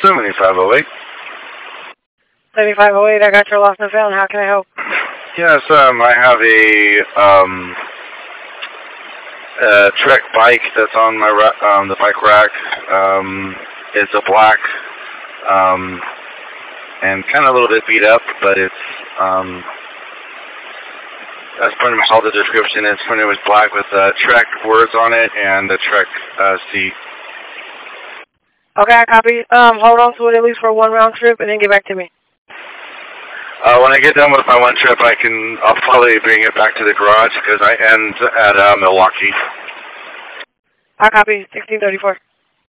7508. 7508, I got your lost and found. How can I help? Yes, I have a Trek bike that's on my the bike rack. It's a black and kind of a little bit beat up, but it's that's pretty much all the description. It's pretty much black with Trek words on it and the Trek seat. Okay, I copy. Hold on to it at least for one round trip and then get back to me. When I get done with my one trip, I'll probably bring it back to the garage because I end at Milwaukee. I copy. 1634.